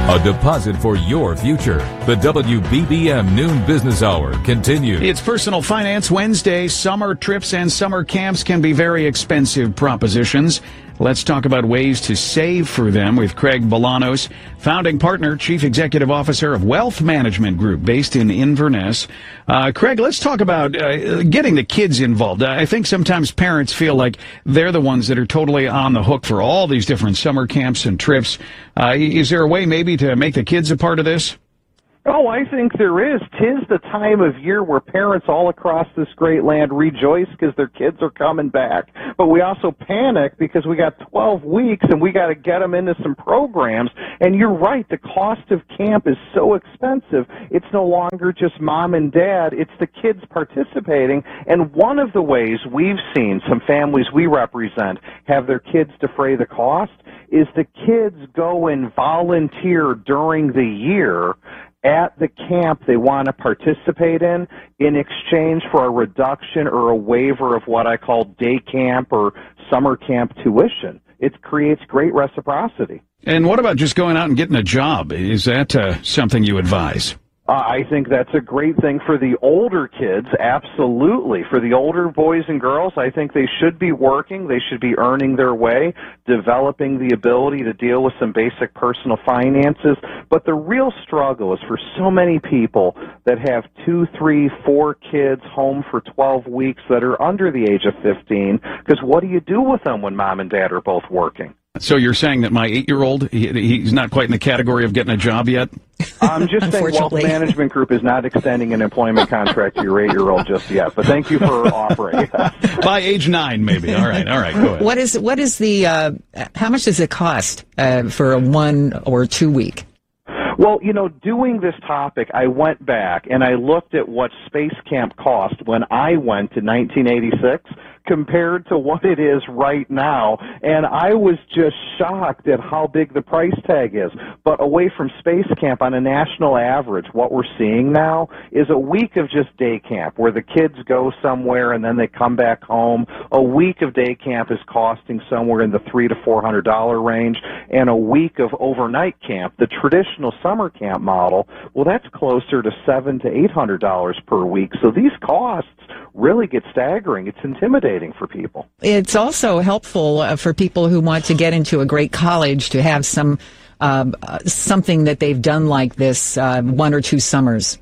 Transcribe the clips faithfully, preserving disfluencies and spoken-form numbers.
A deposit for your future. The W B B M Noon Business Hour continues. It's Personal Finance Wednesday. Summer trips and summer camps can be very expensive propositions. Let's talk about ways to save for them with Craig Bolanos, founding partner, chief executive officer of Wealth Management Group based in Inverness. Uh, Craig, let's talk about uh, getting the kids involved. I think sometimes parents feel like they're the ones that are totally on the hook for all these different summer camps and trips. Uh, is there a way maybe to make the kids a part of this? Oh, I think there is. Tis the time of year where parents all across this great land rejoice because their kids are coming back. But we also panic because we got twelve weeks and we got to get them into some programs. And you're right, the cost of camp is so expensive. It's no longer just mom and dad, it's the kids participating. And one of the ways we've seen some families we represent have their kids defray the cost is the kids go and volunteer during the year at the camp they want to participate in in exchange for a reduction or a waiver of what I call day camp or summer camp tuition. It creates great reciprocity. And what about just going out and getting a job? Is that uh, something you advise? Uh, I think that's a great thing for the older kids, absolutely. For the older boys and girls, I think they should be working, they should be earning their way, developing the ability to deal with some basic personal finances. But the real struggle is for so many people that have two, three, four kids home for twelve weeks that are under the age of fifteen, because what do you do with them when mom and dad are both working? So you're saying that my eight-year-old, he, he's not quite in the category of getting a job yet? I'm just saying Wealth Management Group is not extending an employment contract to your eight-year-old just yet, but thank you for offering. By age nine, maybe. All right, all right, go ahead. What is, what is the, uh, how much does it cost uh, for a one or two week? Well, you know, doing this topic, I went back and I looked at what Space Camp cost when I went in nineteen eighty-six compared to what it is right now, and I was just shocked at how big the price tag is. But away from Space Camp, on a national average, what we're seeing now is a week of just day camp, where the kids go somewhere and then they come back home. A week of day camp is costing somewhere in the three to four hundred dollar range, and a week of overnight camp, the traditional summer camp model, well, that's closer to seven to eight hundred dollars per week. So these costs really get staggering. It's intimidating for people. It's also helpful uh, for people who want to get into a great college to have some um, uh, something that they've done like this uh, one or two summers.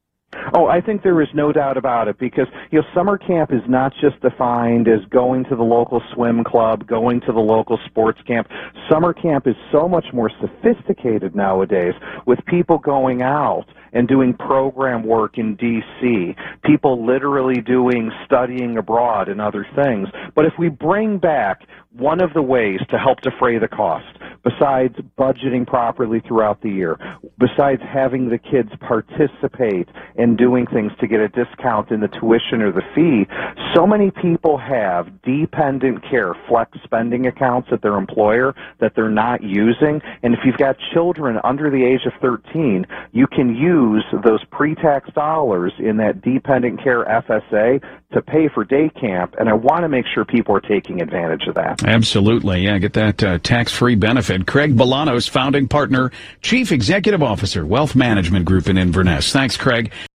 Oh, I think there is no doubt about it, because, you know, summer camp is not just defined as going to the local swim club, going to the local sports camp. Summer camp is so much more sophisticated nowadays, with people going out and doing program work in D C, people literally doing studying abroad and other things. But if we bring back one of the ways to help defray the cost, besides budgeting properly throughout the year, besides having the kids participate in doing things to get a discount in the tuition or the fee, so many people have dependent care flex spending accounts at their employer that they're not using. And if you've got children under the age of thirteen, you can use those pre-tax dollars in that dependent care F S A to pay for day camp. And I want to make sure people are taking advantage of that. Absolutely. Yeah, get that uh, tax-free benefit. Craig Bolanos, founding partner, chief executive officer, Wealth Management Group in Inverness. Thanks, Craig.